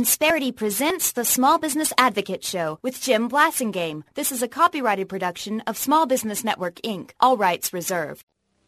Insperity presents the Small Business Advocate Show with Jim Blasingame. This is a copyrighted production of Small Business Network, Inc., all rights reserved.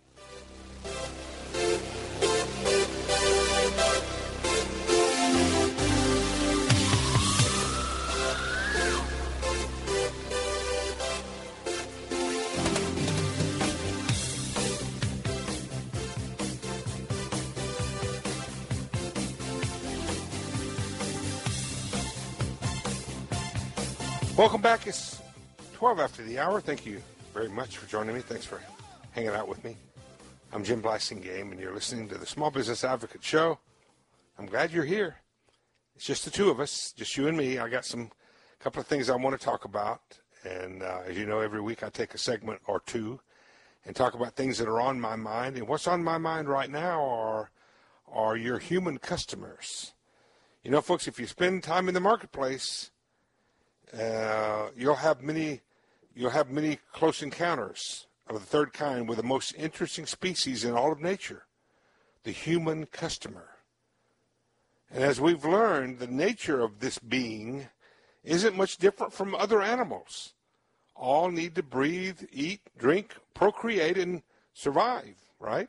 Welcome back. It's 12 after the hour. Thank you very much for joining me. Thanks for hanging out with me. I'm Jim Blasingame, and you're listening to the Small Business Advocate Show. I'm glad you're here. It's just the two of us, just you and me. I got a couple of things I want to talk about. And as you know, every week I take a segment or two and talk about things that are on my mind. And what's on my mind right now are your human customers. You know, folks, if you spend time in the marketplace, you'll have many close encounters of the third kind with the most interesting species in all of nature, the human customer. And as we've learned, the nature of this being isn't much different from other animals. All need to breathe, eat, drink, procreate, and survive, right?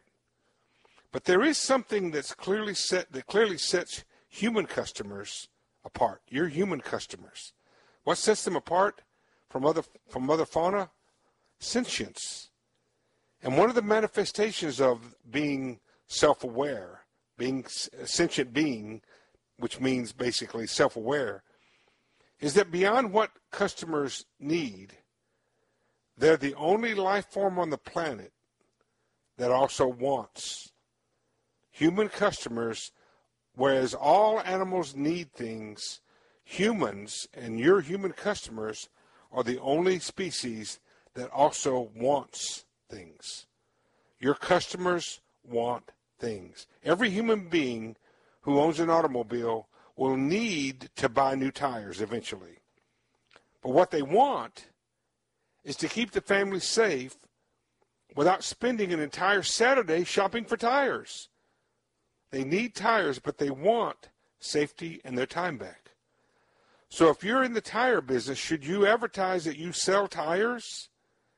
But there is something that clearly sets human customers apart. Your human customers. What sets them apart from other fauna? Sentience. And one of the manifestations of being self-aware, being a sentient being, which means basically self-aware, is that beyond what customers need, they're the only life form on the planet that also wants. Human customers, whereas all animals need things, humans and your human customers are the only species that also wants things. Your customers want things. Every human being who owns an automobile will need to buy new tires eventually. But what they want is to keep the family safe without spending an entire Saturday shopping for tires. They need tires, but they want safety and their time back. So if you're in the tire business, should you advertise that you sell tires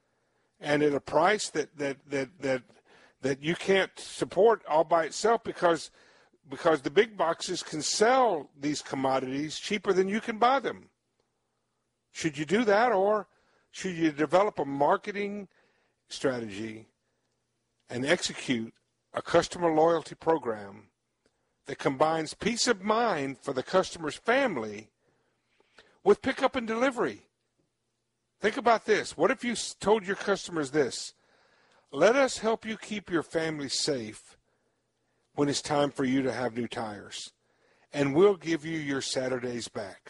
and at a price that you can't support all by itself because the big boxes can sell these commodities cheaper than you can buy them? Should you do that, or should you develop a marketing strategy and execute a customer loyalty program that combines peace of mind for the customer's family with pickup and delivery? Think about this. What if you told your customers this? Let us help you keep your family safe when it's time for you to have new tires, and we'll give you your Saturdays back.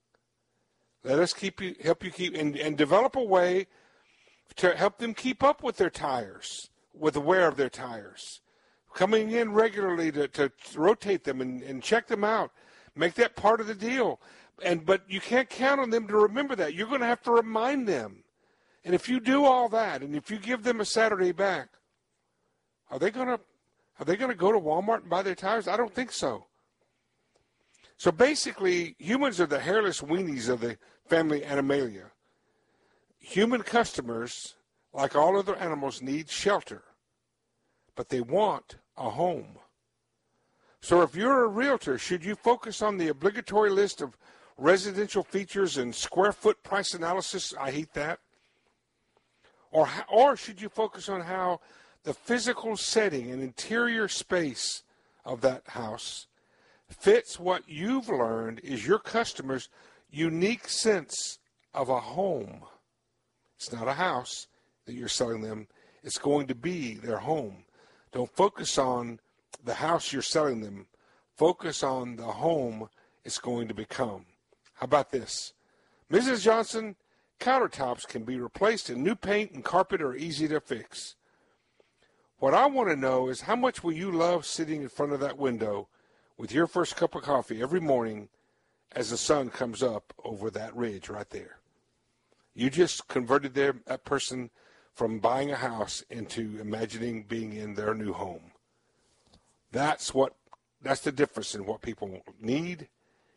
Let us help you keep and develop a way to help them keep up with their tires, with the wear of their tires. Coming in regularly to rotate them and check them out. Make that part of the deal. But you can't count on them to remember that. You're going to have to remind them. And if you do all that, and if you give them a Saturday back, are they going to go to Walmart and buy their tires? I don't think so. So basically, humans are the hairless weenies of the family Animalia. Human customers, like all other animals, need shelter, but they want a home. So if you're a realtor, should you focus on the obligatory list of residential features and square foot price analysis? I hate that. Or should you focus on how the physical setting and interior space of that house fits what you've learned is your customer's unique sense of a home? It's not a house that you're selling them. It's going to be their home. Don't focus on the house you're selling them. Focus on the home it's going to become. How about this? Mrs. Johnson, countertops can be replaced and new paint and carpet are easy to fix. What I want to know is how much will you love sitting in front of that window with your first cup of coffee every morning as the sun comes up over that ridge right there? You just converted that person from buying a house into imagining being in their new home. That's the difference in what people need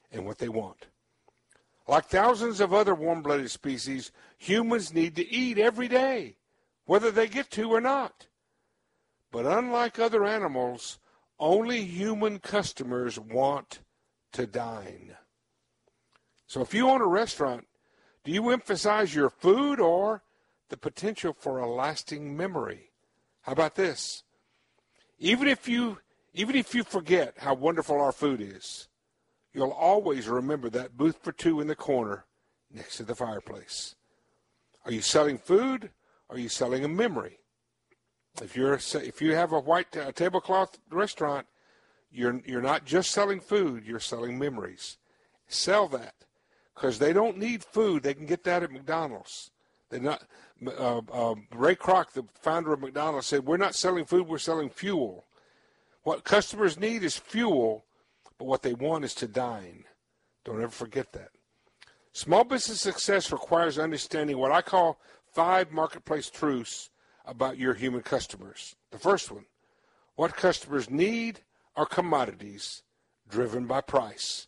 and what they want. Like thousands of other warm-blooded species, humans need to eat every day, whether they get to or not. But unlike other animals, only human customers want to dine. So if you own a restaurant, do you emphasize your food or the potential for a lasting memory? How about this? Even if you forget how wonderful our food is, you'll always remember that booth for two in the corner next to the fireplace. Are you selling food? Or are you selling a memory? If you have a white tablecloth restaurant, you're not just selling food, you're selling memories. Sell that, because they don't need food. They can get that at McDonald's. They're not. Ray Kroc, the founder of McDonald's, said, "We're not selling food, we're selling fuel." What customers need is fuel, but what they want is to dine. Don't ever forget that. Small business success requires understanding what I call 5 marketplace truths about your human customers. The first one, what customers need are commodities driven by price.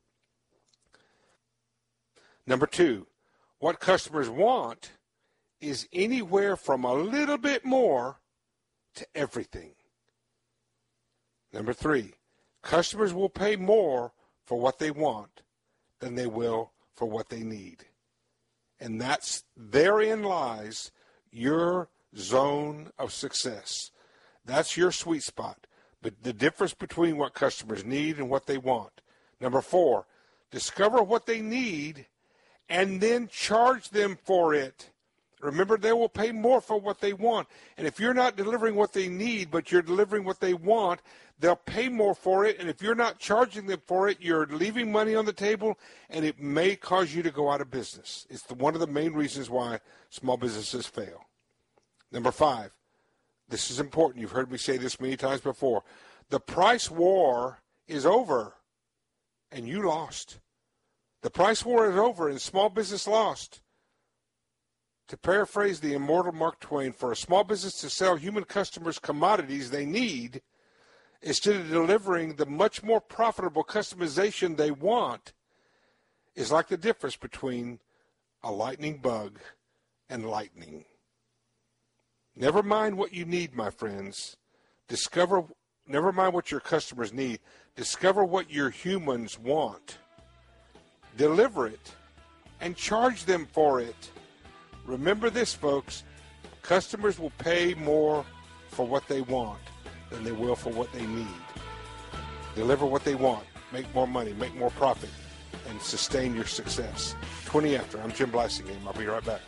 Number 2, what customers want is anywhere from a little bit more to everything. Number 3, customers will pay more for what they want than they will for what they need. And therein lies your zone of success. That's your sweet spot. But the difference between what customers need and what they want. Number 4, discover what they need and then charge them for it. Remember, they will pay more for what they want. And if you're not delivering what they need, but you're delivering what they want, they'll pay more for it. And if you're not charging them for it, you're leaving money on the table, and it may cause you to go out of business. It's one of the main reasons why small businesses fail. Number 5, this is important. You've heard me say this many times before. The price war is over, and you lost. The price war is over, and small business lost. To paraphrase the immortal Mark Twain, for a small business to sell human customers commodities they need, instead of delivering the much more profitable customization they want, is like the difference between a lightning bug and lightning. Never mind what you need, my friends. Never mind what your customers need. Discover what your humans want. Deliver it and charge them for it. Remember this, folks. Customers will pay more for what they want than they will for what they need. Deliver what they want. Make more money. Make more profit. And sustain your success. 20 after. I'm Jim Blasingame. I'll be right back.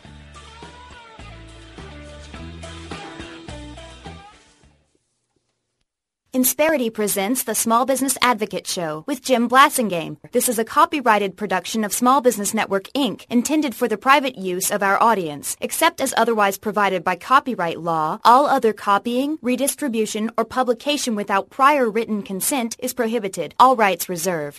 Insperity presents the Small Business Advocate Show with Jim Blasingame. This is a copyrighted production of Small Business Network, Inc., intended for the private use of our audience. Except as otherwise provided by copyright law, all other copying, redistribution, or publication without prior written consent is prohibited. All rights reserved.